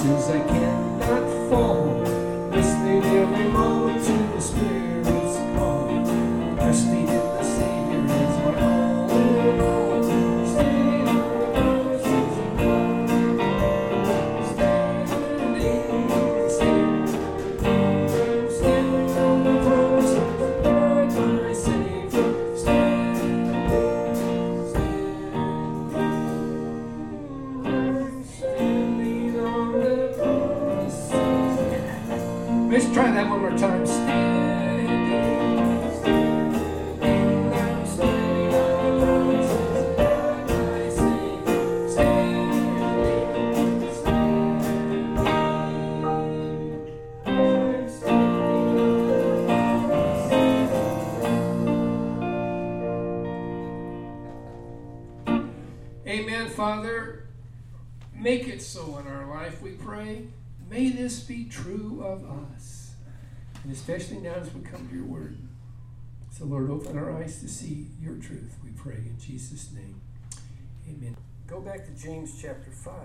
says I cannot fall, listening every moment to the Spirit's call. Resting in the Savior is my all in all. Standing on the promises of God. Standing on the promises of God, my Savior. Standing on the promises. Let's try that one more time. Amen, Father. Make it so in our life, we pray. May this be true of us, and especially now as we come to your word. So, Lord, open our eyes to see your truth, we pray in Jesus' name. Amen. Go back to James chapter 5.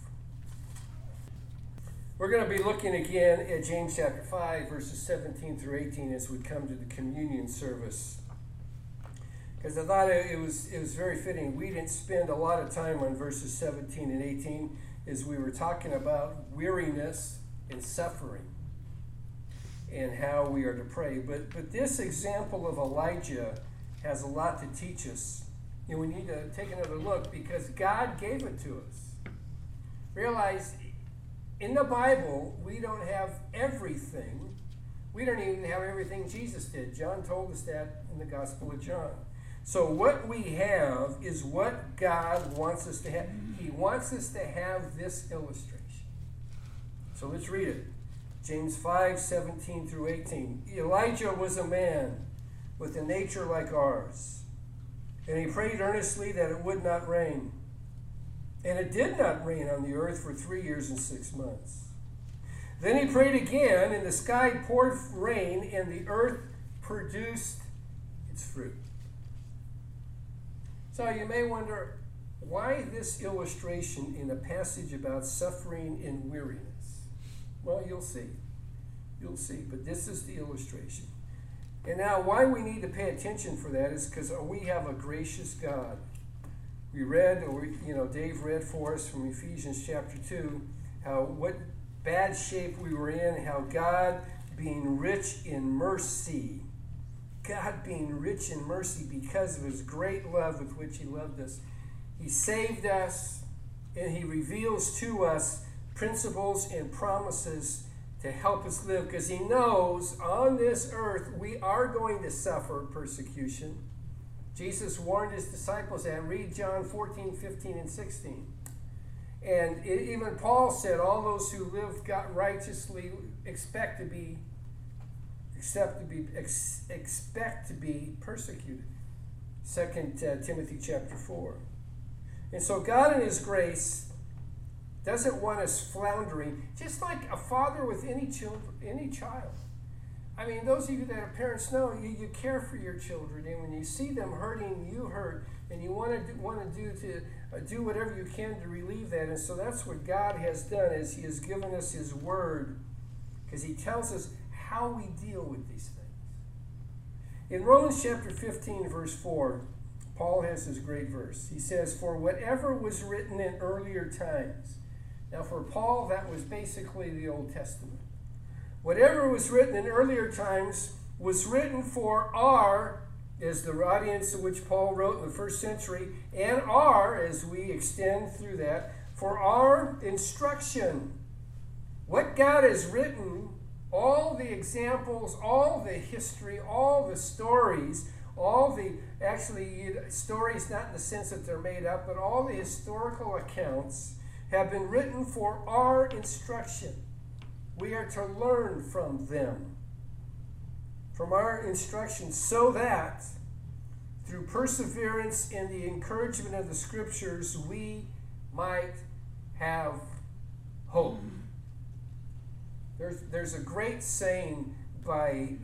We're going to be looking again at James chapter 5, verses 17 through 18 as we come to the communion service. Because I thought it was very fitting. We didn't spend a lot of time on verses 17 and 18 as we were talking about weariness and suffering and how we are to pray. But this example of Elijah has a lot to teach us. And we need to take another look because God gave it to us. Realize in the Bible, we don't have everything. We don't even have everything Jesus did. John told us that in the Gospel of John. So what we have is what God wants us to have. He wants us to have this illustration. So let's read it. James 5, 17 through 18. Elijah was a man with a nature like ours, and he prayed earnestly that it would not rain. And it did not rain on the earth for 3 years and 6 months. Then he prayed again, and the sky poured rain, and the earth produced its fruit. So you may wonder, why this illustration in a passage about suffering and weariness? Well, you'll see. You'll see. But this is the illustration. And now why we need to pay attention for that is because we have a gracious God. We read, Dave read for us from Ephesians chapter 2, what bad shape we were in, how God being rich in mercy, God being rich in mercy because of his great love with which he loved us. He saved us, and he reveals to us principles and promises to help us live, because he knows on this earth we are going to suffer persecution. Jesus warned his disciples that. Read John 14, 15, and 16. And even Paul said, all those who live righteously expect to be persecuted. 2 Timothy chapter 4. And so God in his grace doesn't want us floundering, just like a father with any child. I mean, those of you that are parents know you care for your children, and when you see them hurting, you hurt, and you want to do whatever you can to relieve that. And so that's what God has done, is he has given us his word, because he tells us how we deal with these things. In Romans chapter 15, verse 4, Paul has this great verse. He says, "For whatever was written in earlier times." Now for Paul, that was basically the Old Testament. Whatever was written in earlier times was written for our, as the audience to which Paul wrote in the first century, and our, as we extend through that, for our instruction. What God has written, all the examples, all the history, all the stories, stories not in the sense that they're made up, but all the historical accounts have been written for our instruction. We are to learn from them, from our instruction, so that through perseverance in the encouragement of the scriptures, we might have hope. There's a great saying by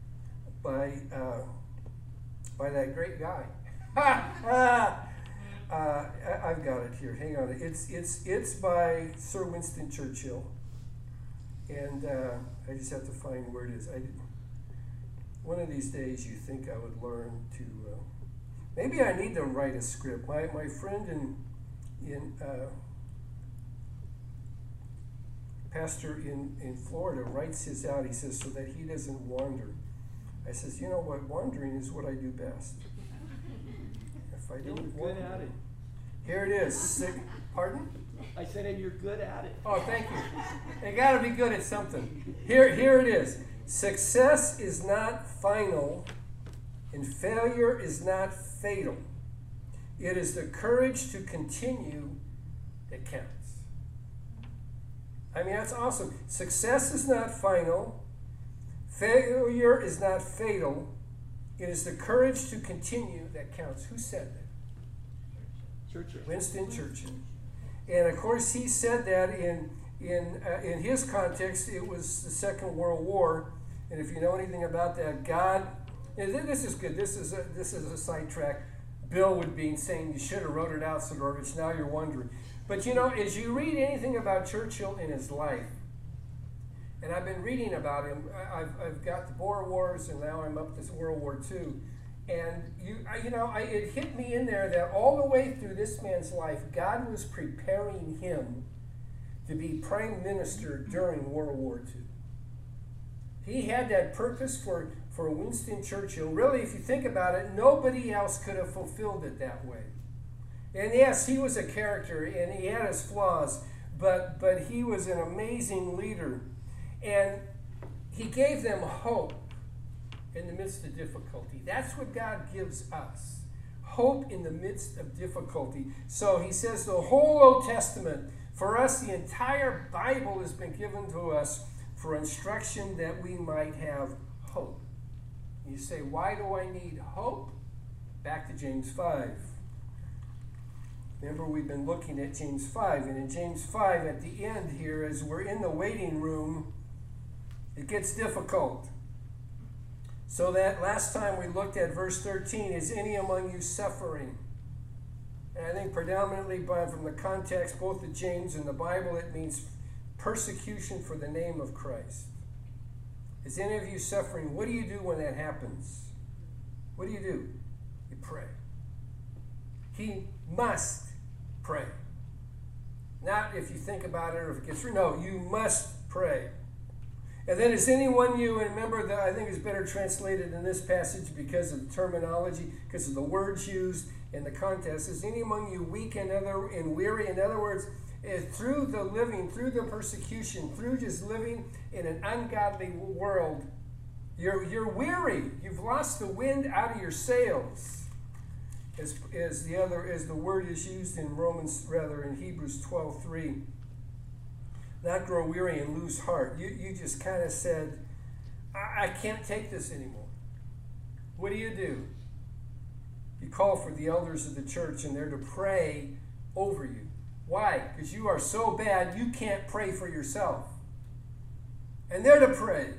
that great guy. I've got it here. Hang on. It's by Sir Winston Churchill, and I just have to find where it is. One of these days, you think I would learn to. Maybe I need to write a script. My friend in pastor in Florida writes his out. He says so that he doesn't wander. I says, you know what? Wandering is what I do best. If I don't wander, at it. Here it is. Pardon? I said, and you're good at it. Oh, thank you. They got to be good at something. Here it is. Success is not final, and failure is not fatal. It is the courage to continue that counts. I mean, that's awesome. Success is not final. Failure is not fatal. It is the courage to continue that counts. Who said that? Churchill. Winston Churchill. And of course, he said that in his context, it was the Second World War. And if you know anything about that, God, and this is good. This is a sidetrack. Bill would be saying you should have wrote it out, Sidorovich. Now you're wondering. But you know, as you read anything about Churchill in his life, and I've been reading about him. I've got the Boer Wars, and now I'm up to World War II. And it hit me in there that all the way through this man's life, God was preparing him to be prime minister during World War II. He had that purpose for Winston Churchill. Really, if you think about it, nobody else could have fulfilled it that way. And yes, he was a character, and he had his flaws, but he was an amazing leader. And he gave them hope in the midst of difficulty. That's what God gives us. Hope in the midst of difficulty. So he says the whole Old Testament, for us, the entire Bible has been given to us for instruction that we might have hope. You say, why do I need hope? Back to James 5. Remember, we've been looking at James 5. And in James 5, at the end here, as we're in the waiting room, it gets difficult. So that last time we looked at verse 13, is any among you suffering? And I think predominantly from the context, both of James and the Bible, it means persecution for the name of Christ. Is any of you suffering? What do you do when that happens? What do? You pray. He must pray. Not if you think about it or if it gets through. No, you must pray. And then is anyone you, and remember that I think is better translated in this passage because of the terminology, because of the words used in the context, is any among you weak and weary? In other words, through the living, through the persecution, through just living in an ungodly world, you're weary. You've lost the wind out of your sails. As the word is used in in Hebrews 12:3. Not grow weary and lose heart. You just kind of said, I can't take this anymore. What do? You call for the elders of the church, and they're to pray over you. Why? Because you are so bad you can't pray for yourself. And they're to pray.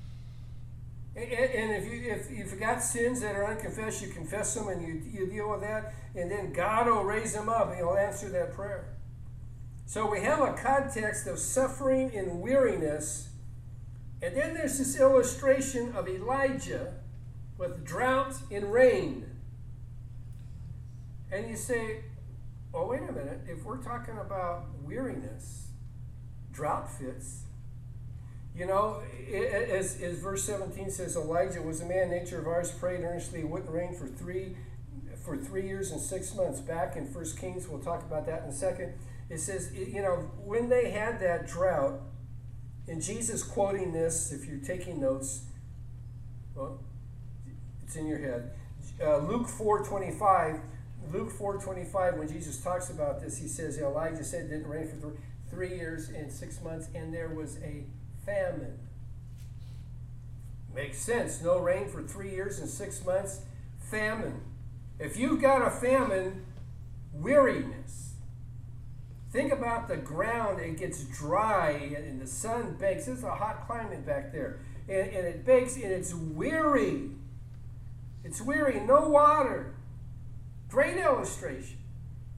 And if you've got sins that are unconfessed, you confess them and you deal with that, and then God will raise them up and he'll answer that prayer. So we have a context of suffering and weariness, and then there's this illustration of Elijah with drought and rain. And you say, oh, wait a minute, if we're talking about weariness, drought fits. You know, as verse 17 says, Elijah was a man, nature of ours, prayed earnestly, it wouldn't rain for 3 years and 6 months. Back in 1 Kings, we'll talk about that in a second. It says, when they had that drought, and Jesus quoting this, if you're taking notes, well, it's in your head. Luke 4:25, when Jesus talks about this, he says, Elijah said it didn't rain for 3 years and 6 months, and there was a famine. Makes sense. No rain for 3 years and 6 months, famine. If you've got a famine, weariness. Think about the ground. It gets dry and the sun bakes. It's a hot climate back there. And it bakes and it's weary. It's weary. No water. Great illustration.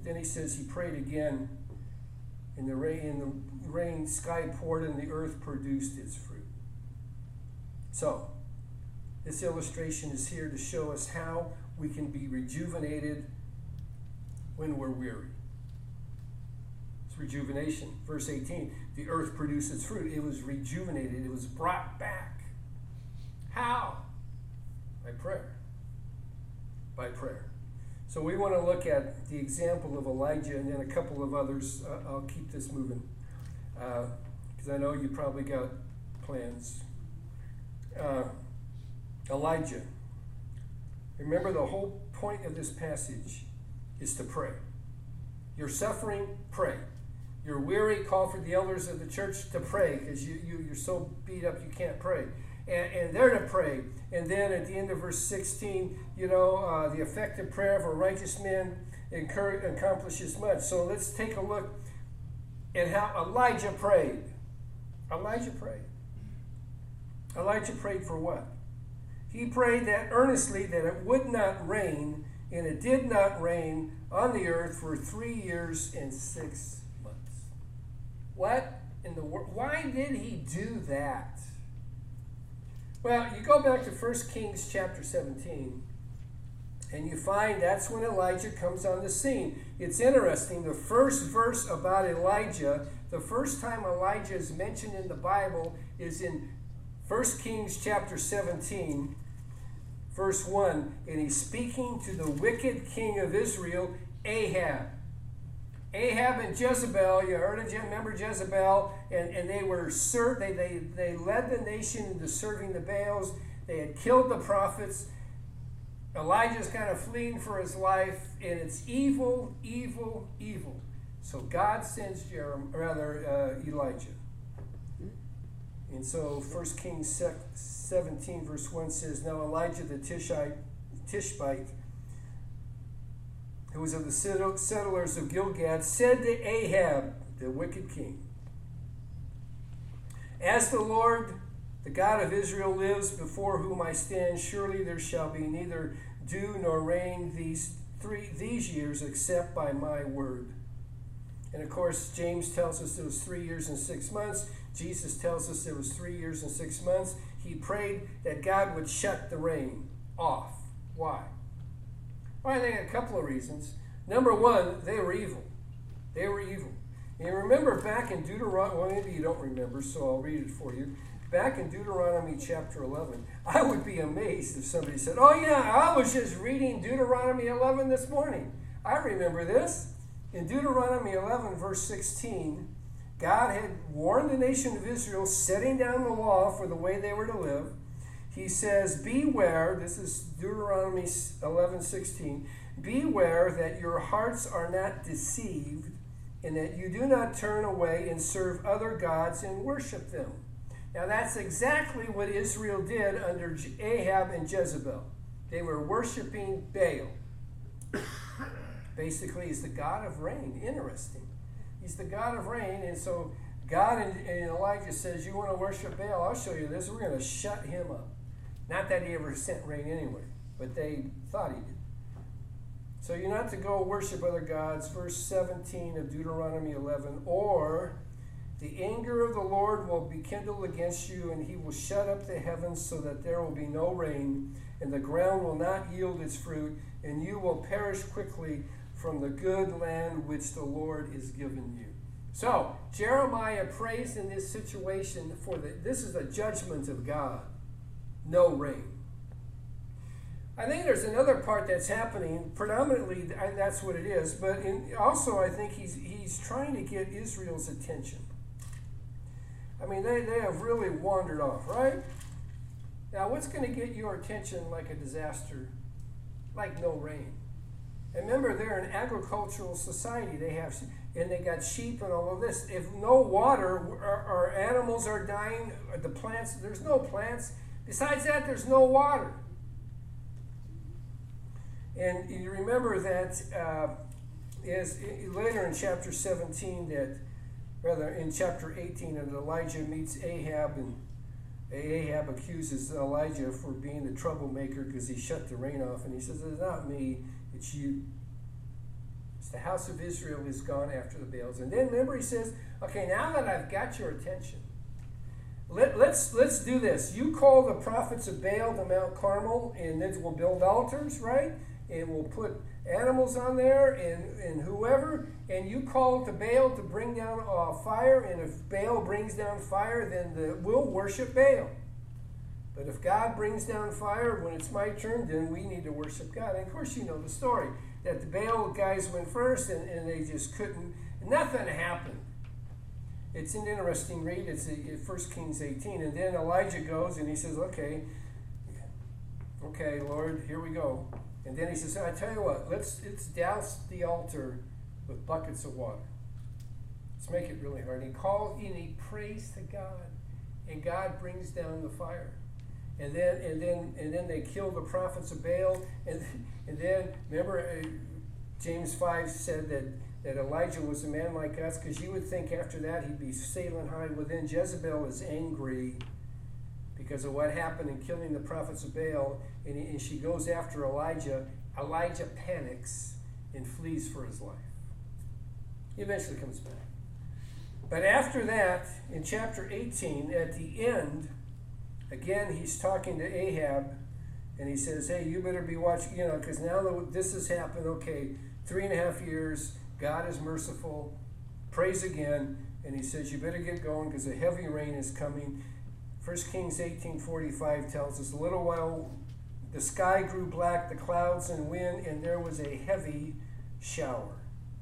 But then he says he prayed again, and the rain sky poured, and the earth produced its fruit. So, this illustration is here to show us how we can be rejuvenated when we're weary. It's rejuvenation. Verse 18, the earth produced its fruit. It was rejuvenated. It was brought back. How? By prayer. By prayer. So we want to look at the example of Elijah and then a couple of others. I'll keep this moving because I know you probably got plans. Elijah. Remember, the whole point of this passage is to pray. You're suffering, pray. You're weary, call for the elders of the church to pray because you're so beat up you can't pray. And they're to pray. And then at the end of verse 16, the effective prayer of a righteous man accomplishes much. So let's take a look at how Elijah prayed. Elijah prayed. Elijah prayed for what? He prayed that earnestly that it would not rain, and it did not rain on the earth for 3 years and 6 months. What in the world? Why did he do that? Well, you go back to 1 Kings chapter 17, and you find that's when Elijah comes on the scene. It's interesting. The first verse about Elijah, the first time Elijah is mentioned in the Bible is in 1 Kings chapter 17, verse 1, and he's speaking to the wicked king of Israel, Ahab. Ahab and Jezebel, you heard of remember Jezebel, and they were they led the nation into serving the Baals. They had killed the prophets. Elijah's kind of fleeing for his life, and it's evil, evil, evil. So God sends Elijah. And so 1 Kings 17 verse 1 says, now Elijah the Tishbite, who was of the settlers of Gilgad, said to Ahab, the wicked king, as the Lord, the God of Israel, lives before whom I stand, surely there shall be neither dew nor rain these years except by my word. And of course, James tells us it was 3 years and 6 months. Jesus tells us it was 3 years and 6 months. He prayed that God would shut the rain off. Why? Well, I think a couple of reasons. Number one, they were evil. They were evil. And you remember back in Deuteronomy, well, maybe you don't remember, so I'll read it for you. Back in Deuteronomy chapter 11, I would be amazed if somebody said, oh yeah, I was just reading Deuteronomy 11 this morning. I remember this. In Deuteronomy 11, verse 16, God had warned the nation of Israel, setting down the law for the way they were to live. He says, beware, this is Deuteronomy 11:16, beware that your hearts are not deceived, and that you do not turn away and serve other gods and worship them. Now that's exactly what Israel did under Ahab and Jezebel. They were worshiping Baal. Basically, he's the god of rain. Interesting. He's the god of rain, and so God and Elijah says, you want to worship Baal? I'll show you this. We're going to shut him up. Not that he ever sent rain anyway, but they thought he did. So you're not to go worship other gods. Verse 17 of Deuteronomy 11, or the anger of the Lord will be kindled against you, and he will shut up the heavens so that there will be no rain, and the ground will not yield its fruit, and you will perish quickly from the good land which the Lord is giving you. So Jeremiah prays in this situation this is a judgment of God. No rain. I think there's another part that's happening. Predominantly, that's what it is. But also, I think he's trying to get Israel's attention. I mean, they have really wandered off, right? Now, what's going to get your attention like a disaster, like no rain? And remember, they're an agricultural society. They got sheep and all of this. If no water, our animals are dying. The plants, there's no plants. Besides that, there's no water. And you remember that is later in chapter 17 in chapter 18 that Elijah meets Ahab, and Ahab accuses Elijah for being the troublemaker because he shut the rain off, and he says, it's not me, it's you. It's The house of Israel is gone after the Baals. And then remember he says, okay, now that I've got your attention, let's do this. You call the prophets of Baal to Mount Carmel, and then we'll build altars, right? And we'll put animals on there and whoever, and you call to Baal to bring down fire, and if Baal brings down fire, then we'll worship Baal. But if God brings down fire when it's my turn, then we need to worship God. And of course you know the story, that the Baal guys went first and they just couldn't, nothing happened. It's an interesting read. It's 1 Kings 18. And then Elijah goes and he says, okay, Lord, here we go. And then he says, I tell you what, let's douse the altar with buckets of water. Let's make it really hard. And he prays to God, and God brings down the fire. And then they kill the prophets of Baal. And then remember, James 5 said that Elijah was a man like us, because you would think after that he'd be sailing high. Well, then Jezebel is angry because of what happened in killing the prophets of Baal, and she goes after Elijah. Elijah panics and flees for his life. He eventually comes back. But after that, in chapter 18, at the end, again, he's talking to Ahab, and he says, hey, you better be watching, because now that this has happened, okay, 3.5 years, God is merciful, prays again, and he says, you better get going because a heavy rain is coming. 1 Kings 18:45 tells us, a little while the sky grew black, the clouds and wind, and there was a heavy shower.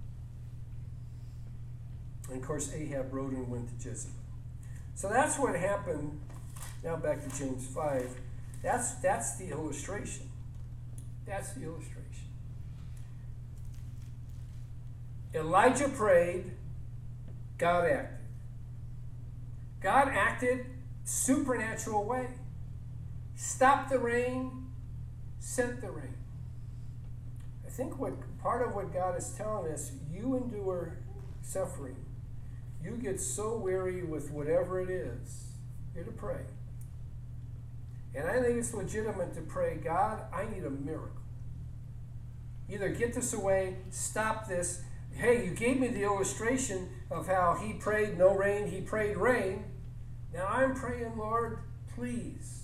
And of course, Ahab rode and went to Jezebel. So that's what happened. Now back to James 5. That's the illustration. That's the illustration. Elijah prayed, God acted. God acted supernatural way. Stopped the rain, sent the rain. I think part of what God is telling us, you endure suffering. You get so weary with whatever it is, you're to pray. And I think it's legitimate to pray, God, I need a miracle. Either get this away, stop this. Hey, you gave me the illustration of how he prayed no rain, he prayed rain. Now I'm praying, Lord, please,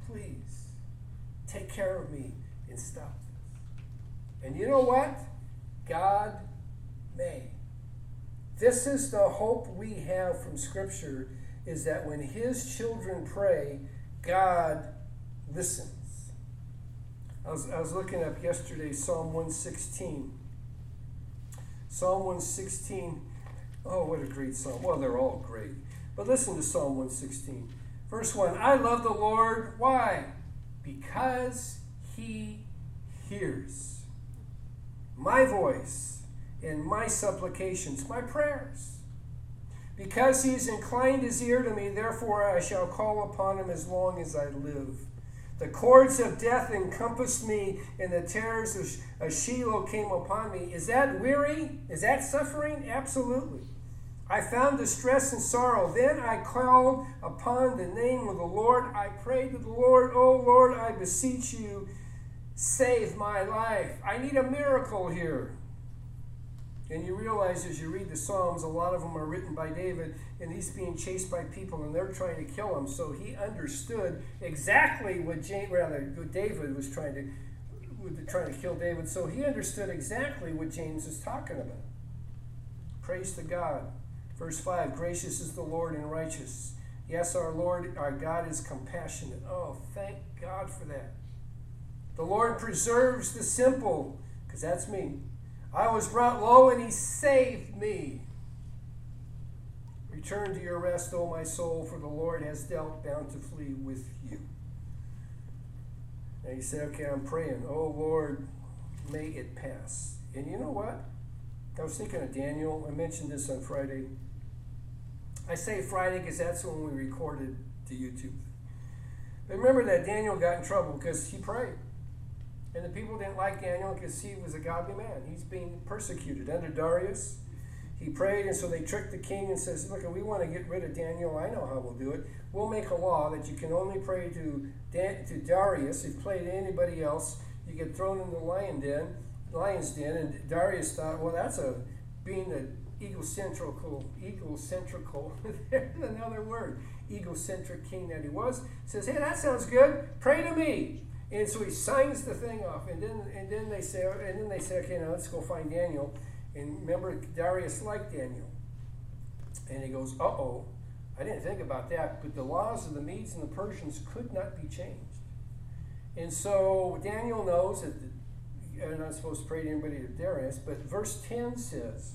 take care of me and stop this. And you know what? God may. This is the hope we have from Scripture, is that when his children pray, God listens. I was looking up yesterday Psalm 116. Psalm 116, oh, what a great psalm. Well, they're all great. But listen to Psalm 116. Verse 1, I love the Lord. Why? Because he hears my voice and my supplications, my prayers. Because he has inclined his ear to me, therefore I shall call upon him as long as I live. The cords of death encompassed me, and the terrors of Sheol came upon me. Is that weary? Is that suffering? Absolutely. I found distress and sorrow. Then I called upon the name of the Lord. I prayed to the Lord, oh Lord, I beseech you, save my life. I need a miracle here. And you realize as you read the Psalms, a lot of them are written by David, and he's being chased by people, and they're trying to kill him. So he understood exactly what David was trying to kill David. So he understood exactly what James is talking about. Praise to God. Verse 5, gracious is the Lord and righteous. Yes, our Lord, our God is compassionate. Oh, thank God for that. The Lord preserves the simple, because that's me. I was brought low, and he saved me. Return to your rest, O my soul, for the Lord has dealt bountifully with you. And he said, okay, I'm praying. Oh, Lord, may it pass. And you know what? I was thinking of Daniel. I mentioned this on Friday. I say Friday because that's when we recorded to YouTube. But remember that Daniel got in trouble because he prayed. And the people didn't like Daniel because he was a godly man. He's being persecuted under Darius. He prayed, and so they tricked the king and says, look, we want to get rid of Daniel. I know how we'll do it. We'll make a law that you can only pray to Darius. If you pray to anybody else, you get thrown in the lion den. lion's den, and Darius thought, well, that's being the egocentrical, there's another word, egocentric king that he was, says, hey, that sounds good, pray to me. And so he signs the thing off, and then they say, okay, now let's go find Daniel. And remember, Darius liked Daniel. And he goes, uh-oh, I didn't think about that, but the laws of the Medes and the Persians could not be changed. And so Daniel knows that you're not supposed to pray to anybody to Darius, but verse 10 says,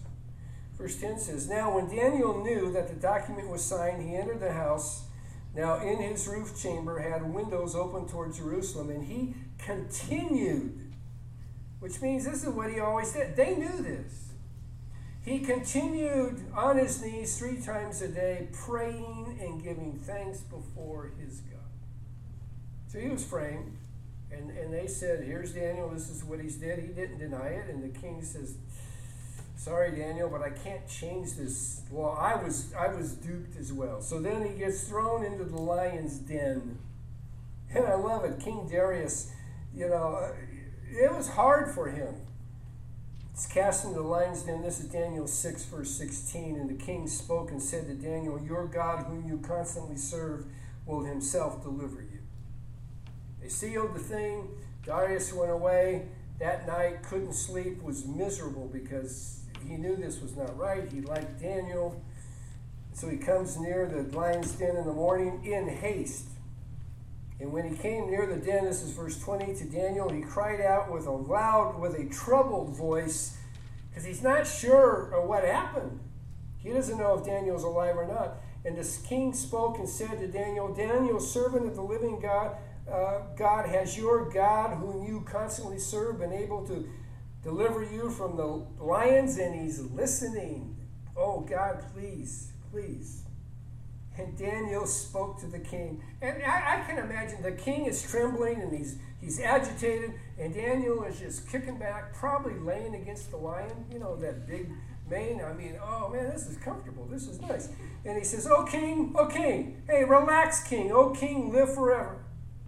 now when Daniel knew that the document was signed, he entered the house. Now in his roof chamber had windows open toward Jerusalem, and he continued, which means this is what he always did. They knew this. He continued on his knees 3 times a day, praying and giving thanks before his God. So he was framed, and they said, here's Daniel, this is what he's did. He didn't deny it, and the king says, sorry, Daniel, but I can't change this law. I was duped as well. So then he gets thrown into the lion's den. And I love it. King Darius, it was hard for him. It's cast into the lion's den. This is Daniel 6, verse 16. And the king spoke and said to Daniel, your God, whom you constantly serve, will himself deliver you. They sealed the thing. Darius went away. That night, couldn't sleep, was miserable because he knew this was not right. He liked Daniel. So he comes near the lion's den in the morning in haste. And when he came near the den, this is verse 20, to Daniel, he cried out with a troubled voice, because he's not sure of what happened. He doesn't know if Daniel's alive or not. And the king spoke and said to Daniel, Daniel, servant of the living God, has your God, whom you constantly serve, been able to deliver you from the lions? And he's listening. Oh, God, please, please. And Daniel spoke to the king. And I can imagine the king is trembling and he's agitated, and Daniel is just kicking back, probably laying against the lion, that big mane. I mean, oh man, this is comfortable. This is nice. And he says, oh king, hey, relax, king. Oh king, live forever.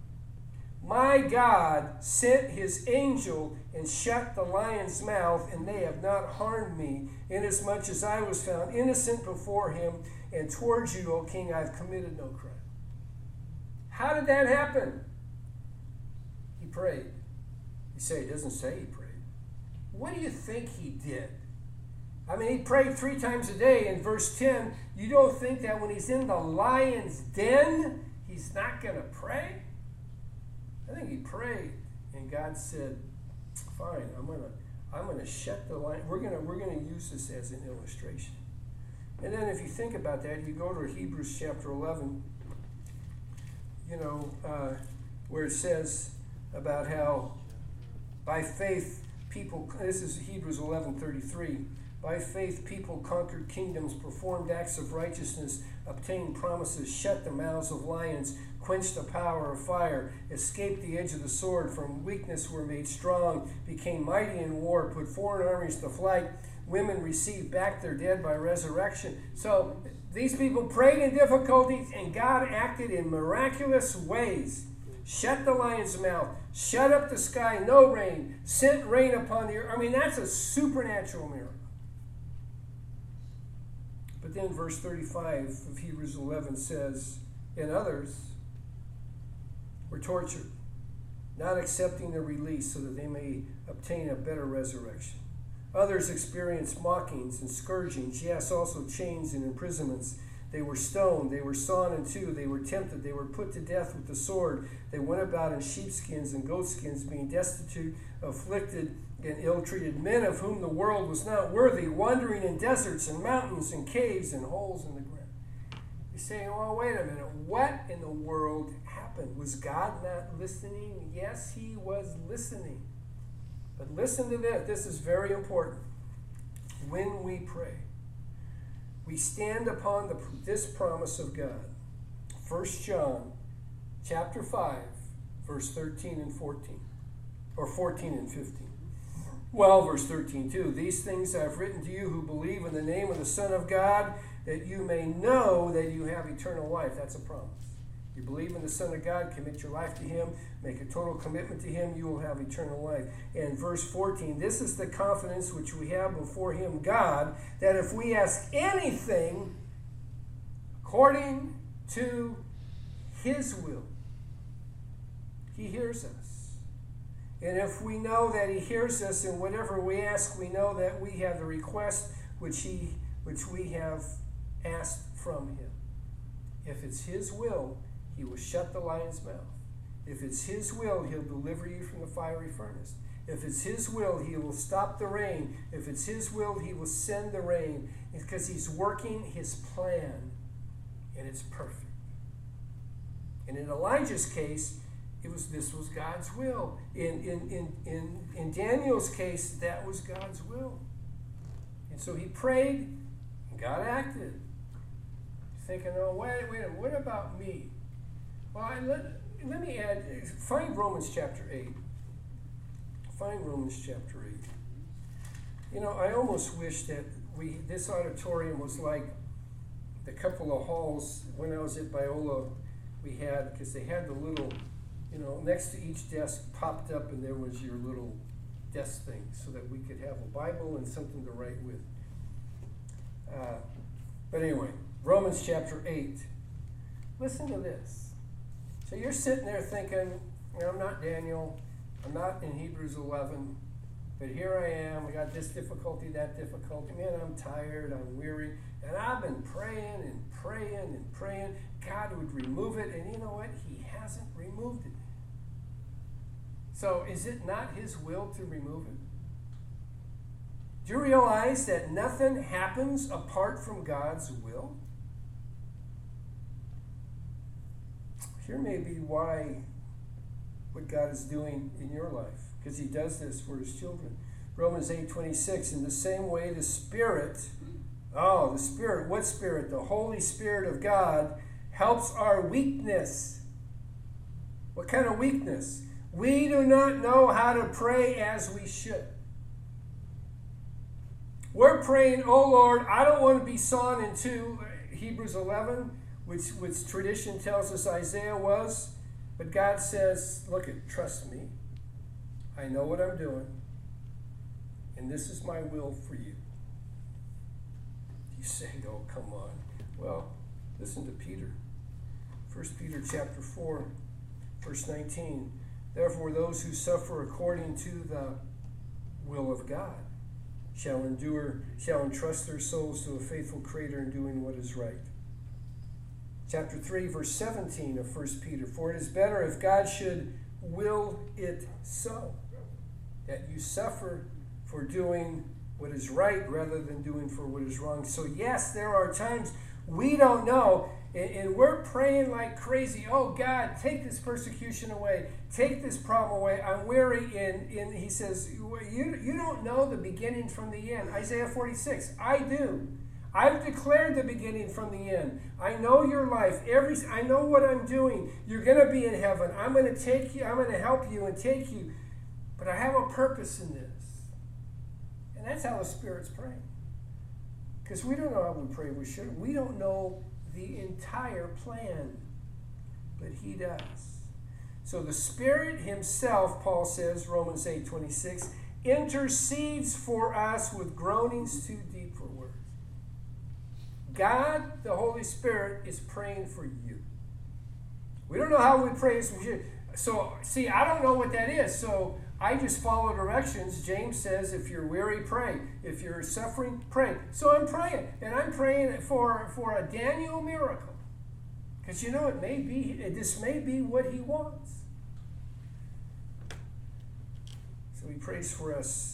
My God sent his angel and shut the lion's mouth, and they have not harmed me, inasmuch as I was found innocent before him, and towards you, O king, I have committed no crime. How did that happen? He prayed. You say, it doesn't say he prayed. What do you think he did? I mean, he prayed 3 times a day. In verse 10, you don't think that when he's in the lion's den, he's not going to pray? I think he prayed, and God said, fine, I'm gonna shut the lion. We're gonna use this as an illustration. And then if you think about that, you go to Hebrews chapter 11, where it says about how by faith people, this is Hebrews 11:33, by faith people conquered kingdoms, performed acts of righteousness, obtained promises, shut the mouths of lions, quenched the power of fire, escaped the edge of the sword, from weakness were made strong, became mighty in war, put foreign armies to flight. Women received back their dead by resurrection. So these people prayed in difficulties, and God acted in miraculous ways. Shut the lion's mouth, shut up the sky, no rain, sent rain upon the earth. I mean, that's a supernatural miracle. But then verse 35 of Hebrews 11 says, and others were tortured, not accepting their release so that they may obtain a better resurrection. Others experienced mockings and scourgings, yes, also chains and imprisonments. They were stoned, they were sawn in two, they were tempted, they were put to death with the sword. They went about in sheepskins and goatskins, being destitute, afflicted, and ill-treated, men of whom the world was not worthy, wandering in deserts and mountains and caves and holes in the ground. You're saying, oh, wait a minute, what in the world happened? Was God not listening? Yes, he was listening. But listen to this. This is very important. When we pray, we stand upon this promise of God. 1 John chapter 5, verse 13 and 14. Or 14 and 15. Well, verse 13 too. These things I have written to you who believe in the name of the Son of God, that you may know that you have eternal life. That's a promise. You believe in the Son of God, commit your life to Him, make a total commitment to Him, you will have eternal life. And verse 14, this is the confidence which we have before Him, God, that if we ask anything according to His will, He hears us. And if we know that He hears us in whatever we ask, we know that we have the request which we have asked from Him. If it's His will, He will shut the lion's mouth. If it's His will, He'll deliver you from the fiery furnace. If it's His will, He will stop the rain. If it's His will, He will send the rain. It's because He's working His plan, and it's perfect. And in Elijah's case, this was God's will. In Daniel's case, that was God's will. And so he prayed, and God acted. Thinking, oh, wait a minute, what about me? Well, let me add, find Romans chapter 8. Find Romans chapter 8. You know, I almost wish that this auditorium was like the couple of halls when I was at Biola we had, because they had the little, you know, next to each desk popped up and there was your little desk thing so that we could have a Bible and something to write with. But anyway, Romans chapter 8. Listen to this. So you're sitting there thinking, you know, I'm not Daniel, I'm not in Hebrews 11, but here I am, I got this difficulty, that difficulty, man, I'm tired, I'm weary, and I've been praying and praying and praying, God would remove it, and you know what? He hasn't removed it. So is it not His will to remove it? Do you realize that nothing happens apart from God's will? Here may be what God is doing in your life, because He does this for His children. Romans 8:26, in the same way the Spirit, what Spirit? The Holy Spirit of God helps our weakness. What kind of weakness? We do not know how to pray as we should. We're praying, oh Lord, I don't want to be sawn in two, Hebrews 11, which tradition tells us Isaiah was. But God says, look, trust me. I know what I'm doing. And this is my will for you. You say, oh, come on. Well, listen to Peter. 1 Peter chapter 4, verse 19. Therefore, those who suffer according to the will of God shall entrust their souls to a faithful Creator in doing what is right. Chapter 3, verse 17 of 1 Peter. For it is better if God should will it so, that you suffer for doing what is right rather than doing for what is wrong. So yes, there are times we don't know, and we're praying like crazy. Oh God, take this persecution away. Take this problem away. I'm weary. And he says, you don't know the beginning from the end. Isaiah 46, I do. I've declared the beginning from the end. I know your life. I know what I'm doing. You're going to be in heaven. I'm going to take you. I'm going to help you and take you. But I have a purpose in this. And that's how the Spirit's praying. Because we don't know how we pray. We don't know the entire plan. But He does. So the Spirit Himself, Paul says, Romans 8:26, intercedes for us with groanings too deep for words. God, the Holy Spirit, is praying for you. We don't know how we pray. So, see, I don't know what that is. So I just follow directions. James says, if you're weary, pray. If you're suffering, pray. So I'm praying. And I'm praying for a Daniel miracle. Because, you know, this may be what He wants. So He prays for us.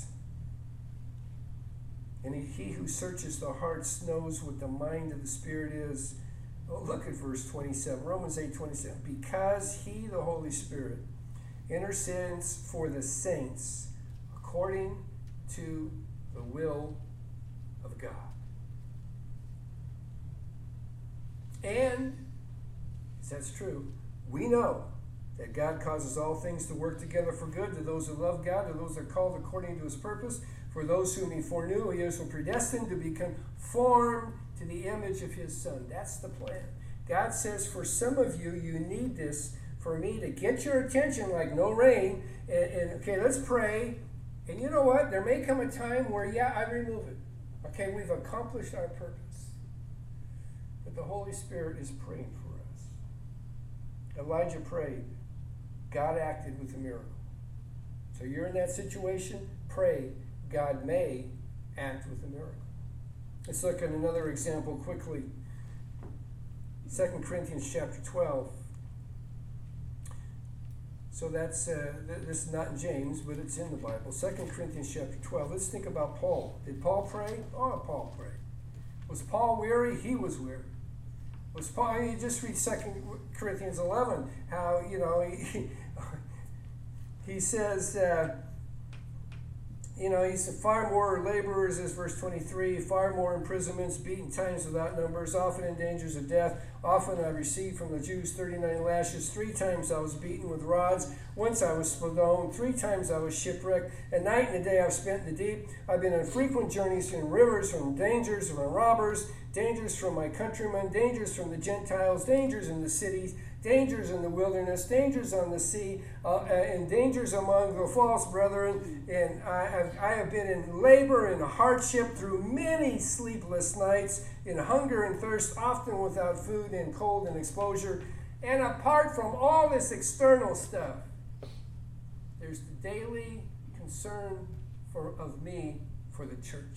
And He who searches the hearts knows what the mind of the Spirit is. Oh, look at verse 27, Romans 8:27. Because He, the Holy Spirit, intercedes for the saints according to the will of God. And, if that's true, we know that God causes all things to work together for good to those who love God, to those that are called according to His purpose. For those whom He foreknew, He also predestined to be conformed to the image of His Son. That's the plan. God says for some of you, you need this for me to get your attention like no rain. And okay, let's pray. And you know what? There may come a time where, I remove it. Okay, we've accomplished our purpose. But the Holy Spirit is praying for us. Elijah prayed. God acted with a miracle. So you're in that situation, pray. God may act with a miracle. Let's look at another example quickly. 2 Corinthians chapter 12. So that's, this is not in James, but it's in the Bible. 2 Corinthians chapter 12. Let's think about Paul. Did Paul pray? Oh, Paul prayed. Was Paul weary? He was weary. Was Paul, you just read 2 Corinthians 11, how, he says, he said, far more laborers, is verse 23, far more imprisonments, beaten times without numbers, often in dangers of death. Often I received from the Jews 39 lashes. 3 times I was beaten with rods. Once I was stoned. 3 times I was shipwrecked. A night and a day I've spent in the deep. I've been on frequent journeys in rivers, from dangers from robbers, dangers from my countrymen, dangers from the Gentiles, dangers in the cities, dangers in the wilderness, dangers on the sea, and dangers among the false brethren. And I have been in labor and hardship through many sleepless nights, in hunger and thirst, often without food, in cold and exposure. And apart from all this external stuff, there's the daily concern of me for the churches.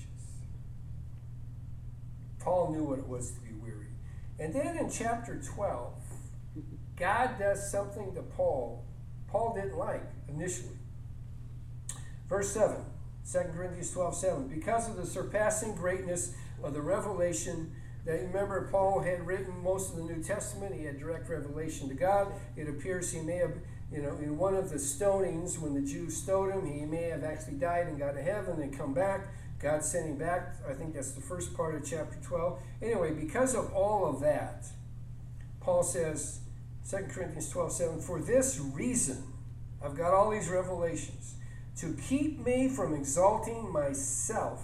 Paul knew what it was to be weary. And then in chapter 12, God does something to Paul didn't like initially. Verse 7, 2 Corinthians 12:7. Because of the surpassing greatness of the revelation, that remember Paul had written most of the New Testament. He had direct revelation to God. It appears he may have, in one of the stonings, when the Jews stoned him, he may have actually died and gone to heaven and come back. God sent him back. I think that's the first part of chapter 12. Anyway, because of all of that, Paul says, 2 Corinthians 12:7, for this reason, I've got all these revelations, to keep me from exalting myself.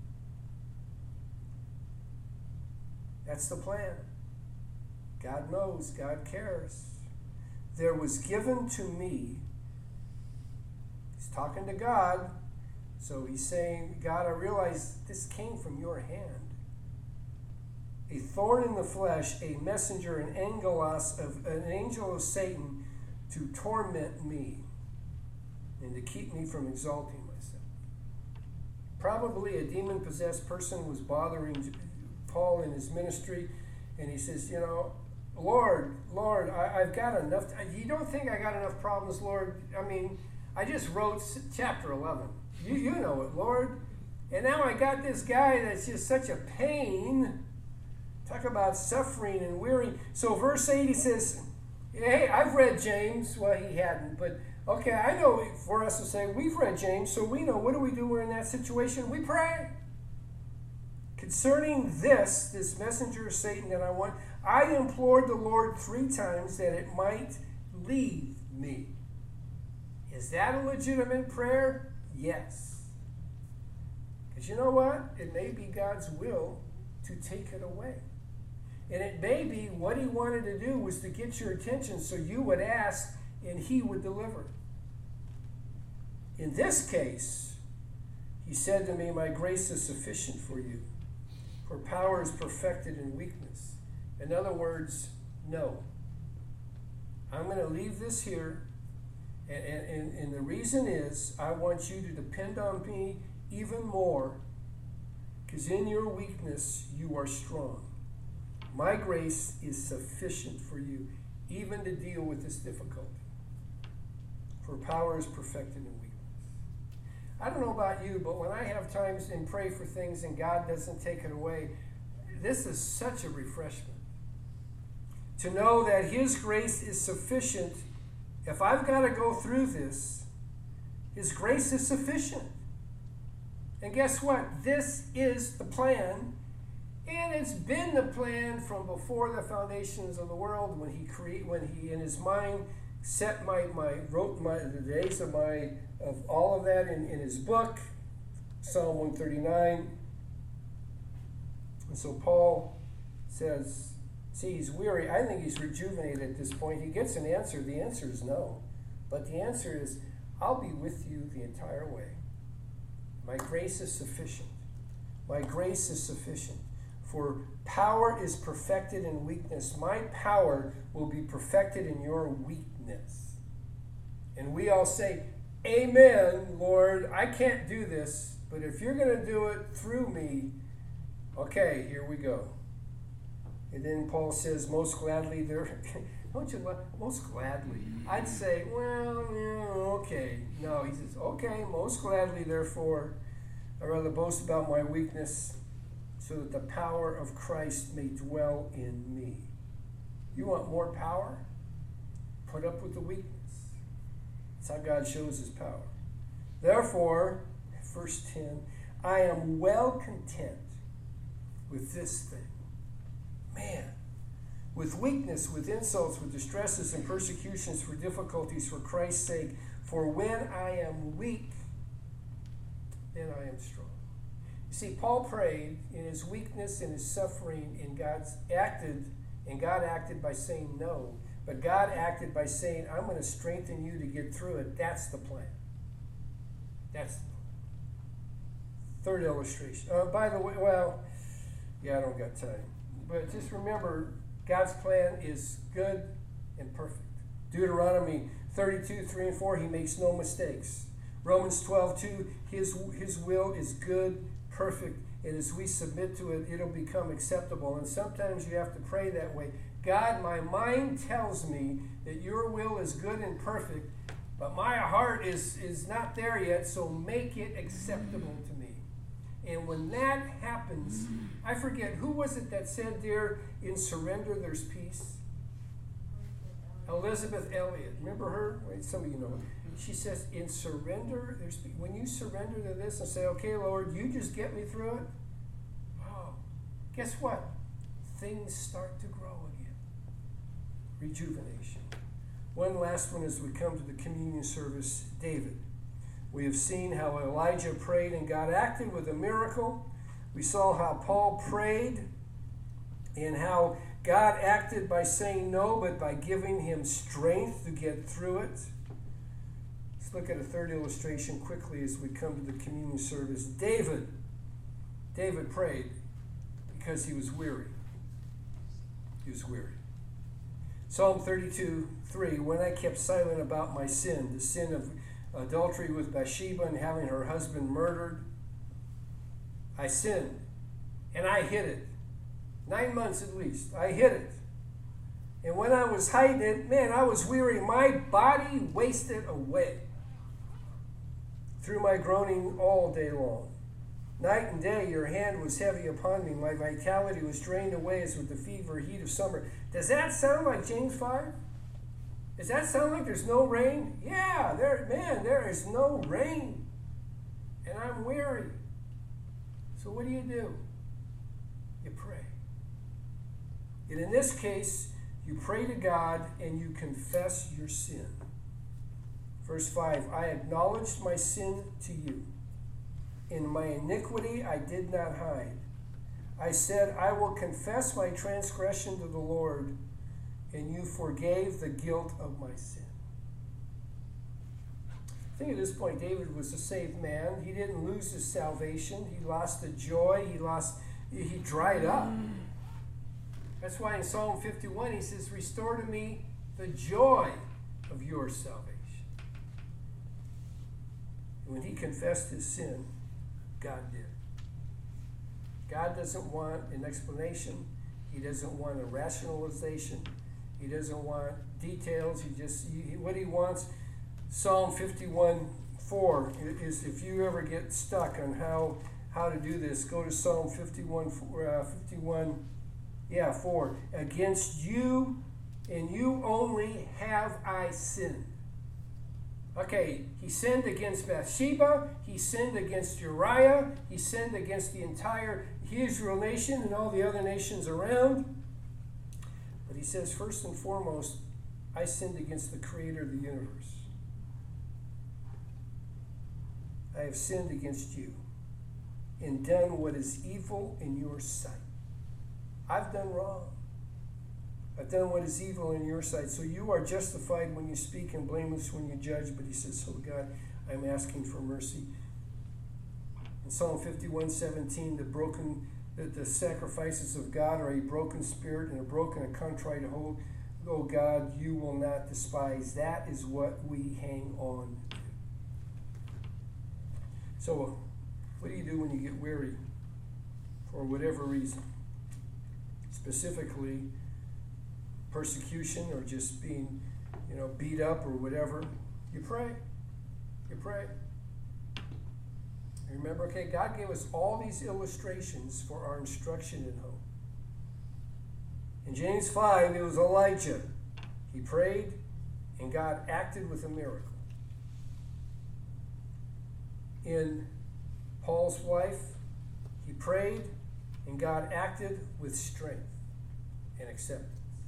That's the plan. God knows, God cares. There was given to me, he's talking to God, so he's saying, God, I realize this came from your hand. A thorn in the flesh, a messenger, an angel of Satan, to torment me and to keep me from exalting myself. Probably a demon-possessed person was bothering Paul in his ministry, and he says, Lord, I've got enough. You don't think I got enough problems, Lord? I mean, I just wrote chapter 11. You know it, Lord. And now I got this guy that's just such a pain. Talk about suffering and weary. So verse 8, he says, hey, I've read James. Well, he hadn't, but okay, I know for us to say, we've read James, so we know what do we do when we're in that situation? We pray. Concerning this messenger of Satan that I implored the Lord 3 times that it might leave me. Is that a legitimate prayer? Yes. Because you know what? It may be God's will to take it away. And it may be what he wanted to do was to get your attention so you would ask and he would deliver. In this case, he said to me, my grace is sufficient for you, for power is perfected in weakness. In other words, no. I'm going to leave this here, and the reason is I want you to depend on me even more, because in your weakness you are strong. My grace is sufficient for you, even to deal with this difficulty. For power is perfected in weakness. I don't know about you, but when I have times and pray for things and God doesn't take it away, this is such a refreshment. To know that his grace is sufficient. If I've got to go through this, his grace is sufficient. And guess what? This is the plan. And it's been the plan from before the foundations of the world, when he in his mind set wrote the days of all of that in his book, Psalm 139. And so Paul says, See, he's weary. I think he's rejuvenated at this point. He gets an answer. The answer is no. But the answer is, I'll be with you the entire way. My grace is sufficient. My grace is sufficient. For power is perfected in weakness. My power will be perfected in your weakness. And we all say, Amen, Lord. I can't do this, but if you're going to do it through me, okay, here we go. And then Paul says, most gladly, don't you love, most gladly? I'd say, well, yeah, okay. No, he says, okay, most gladly, therefore, I rather boast about my weakness, so that the power of Christ may dwell in me. You want more power? Put up with the weakness. That's how God shows his power. Therefore, verse 10, I am well content with this thing. Man, with weakness, with insults, with distresses and persecutions, for difficulties for Christ's sake. For when I am weak, then I am strong. You see, Paul prayed in his weakness and his suffering, and God acted by saying no. But God acted by saying, I'm going to strengthen you to get through it. That's the plan. That's the plan. Third illustration. By the way, I don't got time. But just remember, God's plan is good and perfect. Deuteronomy 32, 3 and 4, he makes no mistakes. Romans 12, 2, his will is good, perfect, and as we submit to it, it'll become acceptable. And sometimes you have to pray that way. God, my mind tells me that your will is good and perfect, but my heart is not there yet, so make it acceptable to me. And when that happens, I forget, who was it that said there, in surrender there's peace? Elizabeth Elliot. Remember her? Wait, some of you know. She says, in surrender, there's peace. When you surrender to this and say, okay, Lord, you just get me through it, oh, guess what? Things start to grow again. Rejuvenation. One last one as we come to the communion service, David. We have seen how Elijah prayed and God acted with a miracle. We saw how Paul prayed and how God acted by saying no, but by giving him strength to get through it. Let's look at a third illustration quickly as we come to the communion service. David prayed because he was weary. He was weary. Psalm 32, 3, when I kept silent about my sin, the sin of adultery with Bathsheba and having her husband murdered, I sinned, and I hid it. 9 months at least, I hid it. And when I was hiding it, man, I was weary. My body wasted away through my groaning all day long. Night and day, your hand was heavy upon me. My vitality was drained away as with the fever heat of summer. Does that sound like James 5? Does that sound like there's no rain? Yeah, there is no rain. And I'm weary. So what do? You pray. And in this case, you pray to God and you confess your sin. Verse 5, I acknowledged my sin to you. In my iniquity I did not hide. I said, I will confess my transgression to the Lord, and you forgave the guilt of my sin. I think at this point David was a saved man. He didn't lose his salvation. He lost the joy. He dried up. That's why in Psalm 51 he says, restore to me the joy of your salvation. And when he confessed his sin, God did. God doesn't want an explanation. He doesn't want a rationalization. He doesn't want details. What he wants, Psalm 51:4 is, if you ever get stuck on how to do this, go to Psalm 4. Against you and you only have I sinned. Okay, he sinned against Bathsheba, he sinned against Uriah, he sinned against the entire Israel nation and all the other nations around. But he says, first and foremost, I sinned against the creator of the universe. I have sinned against you and done what is evil in your sight. I've done wrong. I've done what is evil in your sight. So you are justified when you speak and blameless when you judge. But he says, so God, I'm asking for mercy. In Psalm 51:17, the sacrifices of God are a broken spirit and a broken and contrite hold. Oh God, you will not despise. That is what we hang on to. So, what do you do when you get weary for whatever reason? Specifically, persecution or just being, beat up or whatever. You pray. You pray. Remember, okay, God gave us all these illustrations for our instruction and hope. In James 5, it was Elijah. He prayed, and God acted with a miracle. In Paul's life, he prayed, and God acted with strength and acceptance.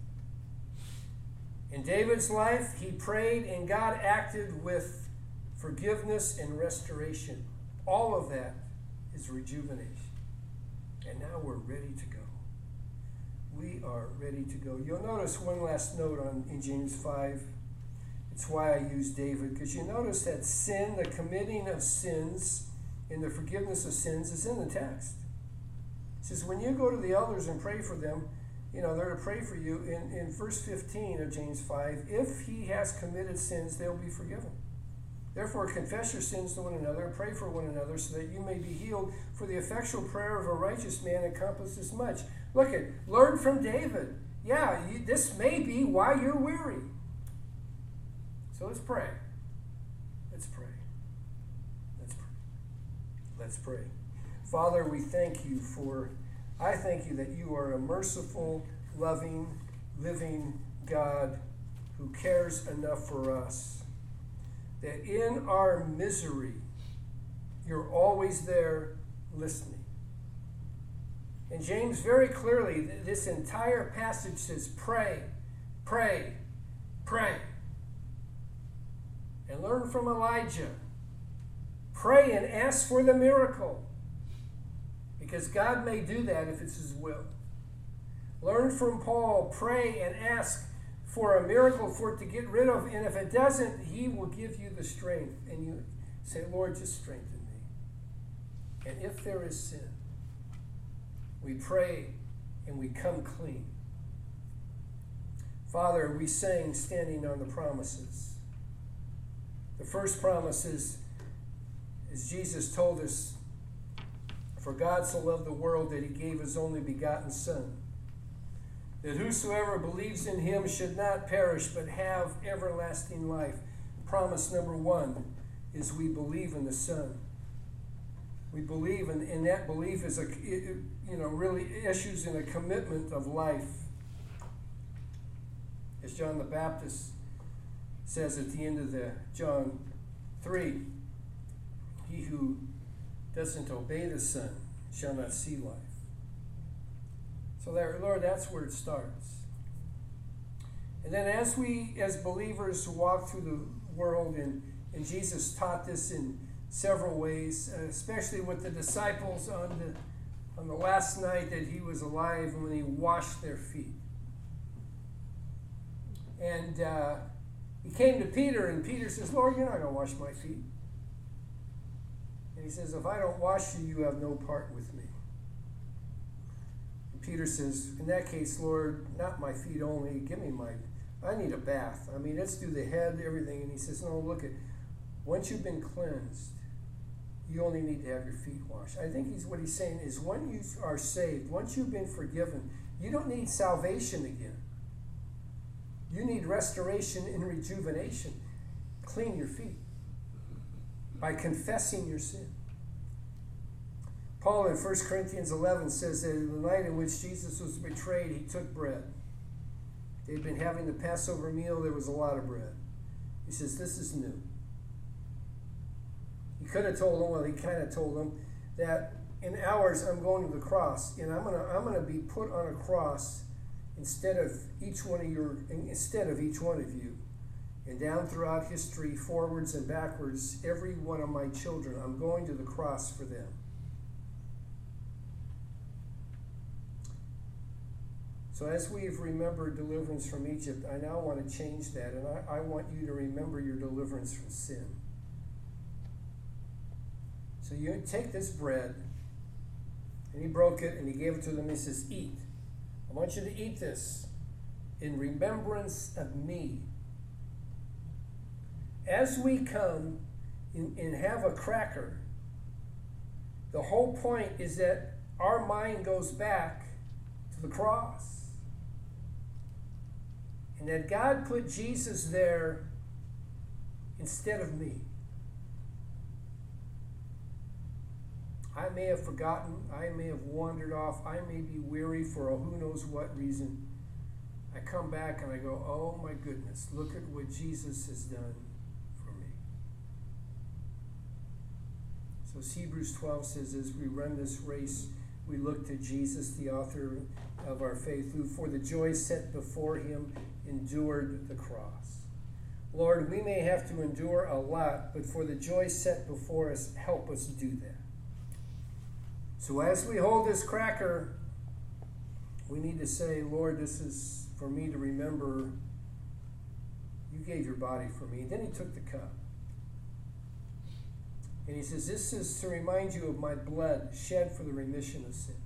In David's life, he prayed, and God acted with forgiveness and restoration. All of that is rejuvenation. And now we're ready to go. We are ready to go. You'll notice one last note in James 5. It's why I use David, because you notice that sin, the committing of sins, and the forgiveness of sins is in the text. It says when you go to the elders and pray for them, they're to pray for you. In verse 15 of James 5, if he has committed sins, they'll be forgiven. Therefore, confess your sins to one another and pray for one another so that you may be healed. For the effectual prayer of a righteous man accomplishes much. Look at, learn from David. Yeah, this may be why you're weary. So let's pray. Let's pray. Let's pray. Let's pray. Father, I thank you that you are a merciful, loving, living God who cares enough for us. That in our misery, you're always there listening. And James very clearly, this entire passage says, pray, pray, pray. And learn from Elijah. Pray and ask for the miracle. Because God may do that if it's his will. Learn from Paul. Pray and ask for a miracle for it to get rid of. And if it doesn't, he will give you the strength. And you say, Lord, just strengthen me. And if there is sin, we pray and we come clean. Father, we sang standing on the promises. The first promise is, as Jesus told us, for God so loved the world that he gave his only begotten Son, that whosoever believes in him should not perish but have everlasting life. Promise number one is we believe in the Son. We believe, and that belief is really issues in a commitment of life. As John the Baptist says at the end of John 3, he who doesn't obey the Son shall not see life. So Lord, that's where it starts. And then as we, as believers, walk through the world, and Jesus taught this in several ways, especially with the disciples on the last night that he was alive when he washed their feet. And he came to Peter, and Peter says, Lord, you're not going to wash my feet. And he says, if I don't wash you, you have no part with me. Peter says, in that case, Lord, not my feet only, I need a bath. Let's do the head, everything. And he says, no, look once you've been cleansed, you only need to have your feet washed. I think what he's saying is when you are saved, once you've been forgiven, you don't need salvation again. You need restoration and rejuvenation. Clean your feet by confessing your sin. Paul in 1 Corinthians 11 says that in the night in which Jesus was betrayed, he took bread. They'd been having the Passover meal. There was a lot of bread. He says, this is new. He could have told them, he kind of told them that in hours I'm going to the cross, and I'm going to be put on a cross instead of each one of you. And down throughout history, forwards and backwards, every one of my children, I'm going to the cross for them. So as we've remembered deliverance from Egypt, I now want to change that, and I want you to remember your deliverance from sin. So you take this bread, and he broke it, and he gave it to them. He says, eat. I want you to eat this in remembrance of me. As we come and have a cracker, the whole point is that our mind goes back to the cross. And that God put Jesus there instead of me. I may have forgotten. I may have wandered off. I may be weary for a who knows what reason. I come back and I go, oh my goodness, look at what Jesus has done for me. So as Hebrews 12 says, as we run this race, we look to Jesus, the author of our faith, who for the joy set before him endured the cross. Lord, we may have to endure a lot, but for the joy set before us, help us do that. So as we hold this cracker, we need to say, Lord, this is for me to remember you gave your body for me. Then he took the cup. And he says, this is to remind you of my blood shed for the remission of sin.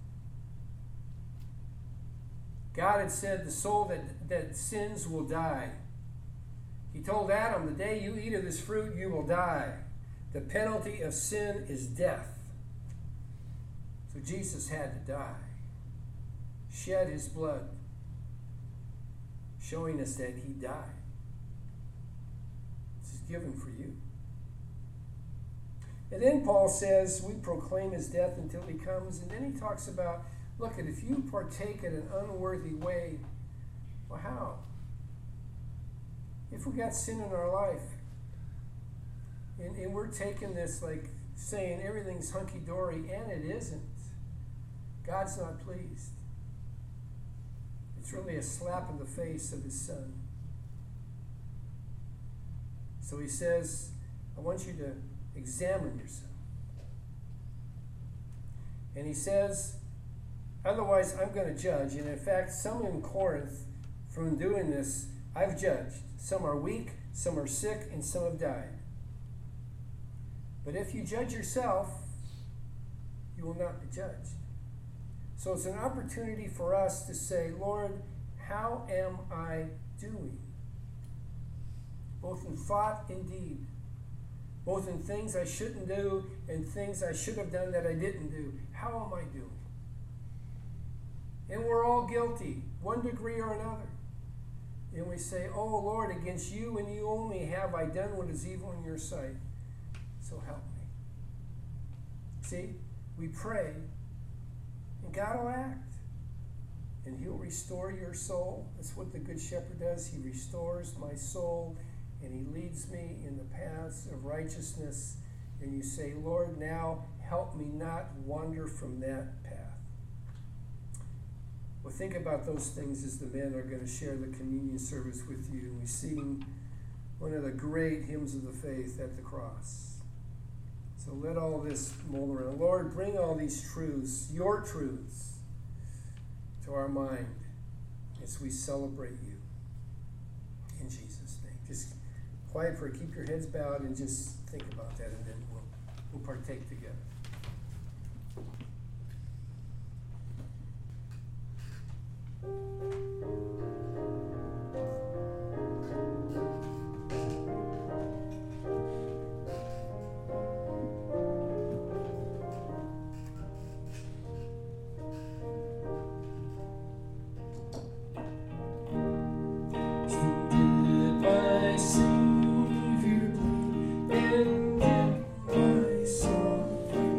God had said the soul that sins will die. He told Adam, the day you eat of this fruit, you will die. The penalty of sin is death. So Jesus had to die. Shed his blood, showing us that he died. This is given for you. And then Paul says, we proclaim his death until he comes. And then he talks about, look, if you partake in an unworthy way, well, how? If we got sin in our life, and we're taking this like saying everything's hunky-dory, and it isn't. God's not pleased. It's really a slap in the face of his son. So he says, I want you to examine yourself. And he says, otherwise I'm going to judge. And in fact, some in Corinth, from doing this, I've judged. Some are weak, some are sick, and some have died. But if you judge yourself, you will not be judged. So it's an opportunity for us to say, Lord, how am I doing? Both in thought and deed. Both in things I shouldn't do and things I should have done that I didn't do. How am I doing? And we're all guilty, one degree or another. And we say, oh Lord, against you and you only have I done what is evil in your sight. So help me. See, we pray, and God will act. And he'll restore your soul. That's what the Good Shepherd does. He restores my soul, and he leads me in the paths of righteousness. And you say, Lord, now help me not wander from that path. Well, think about those things as the men are going to share the communion service with you. And we sing one of the great hymns of the faith at the cross. So let all this mold around. Lord, bring all these truths, your truths, to our mind as we celebrate you. In Jesus' name. Just quiet for it. Keep your heads bowed and just think about that, and then we'll partake together. Savior, and in my soul.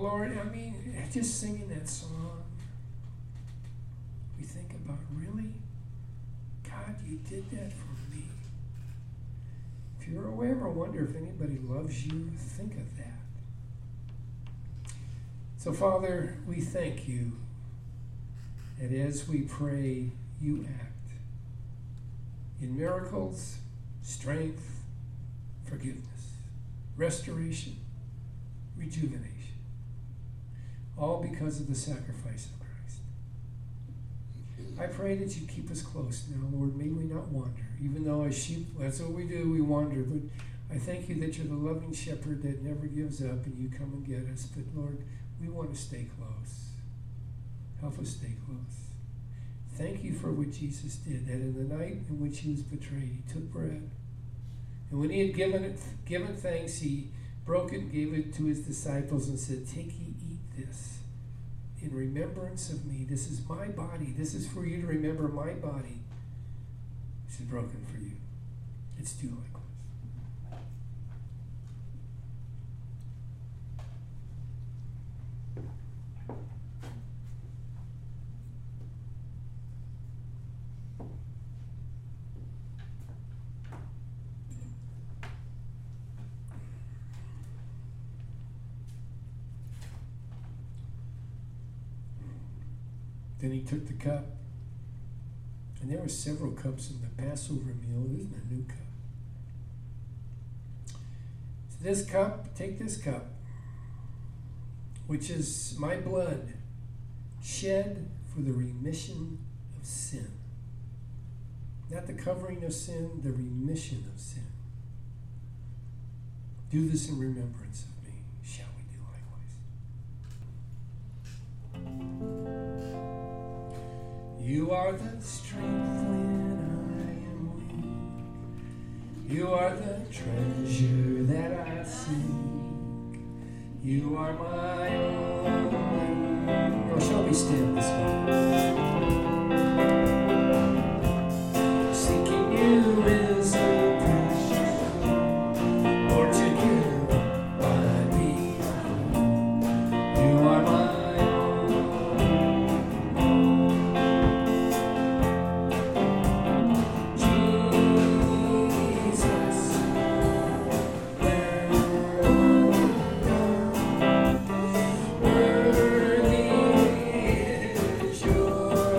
Lord, I mean, just singing that song, we think about, really? God, you did that for me. If you ever wonder if anybody loves you, think of that. So, Father, we thank you that as we pray, you act in miracles, strength, forgiveness, restoration, rejuvenation, all because of the sacrifice of Christ. I pray that you keep us close now, Lord. May we not wander, even though as sheep, that's what we do, we wander. But I thank you that you're the loving shepherd that never gives up and you come and get us. But Lord, we want to stay close. Help us stay close. Thank you for what Jesus did, that in the night in which he was betrayed, he took bread. And when he had given thanks, he broke it and gave it to his disciples and said, take ye, eat this in remembrance of me. This is my body. This is for you to remember my body. This is broken for you. It's do likewise. Then he took the cup, and there were several cups in the Passover meal. There isn't a new cup. So this cup, take this cup, which is my blood, shed for the remission of sin. Not the covering of sin, the remission of sin. Do this in remembrance of me. Shall we do likewise? You are the strength when I am weak. You are the treasure that I seek. You are my only. Or shall we stand this morning? Seeking you is a precious, or to give my being. You are my. Sure.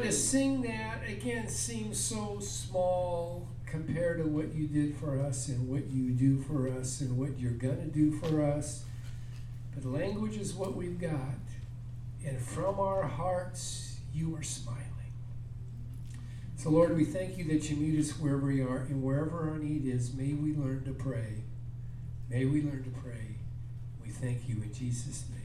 to sing that, again, seems so small compared to what you did for us and what you do for us and what you're going to do for us. But language is what we've got. And from our hearts, you are smiling. So, Lord, we thank you that you meet us wherever we are, and wherever our need is, may we learn to pray. May we learn to pray. We thank you in Jesus' name.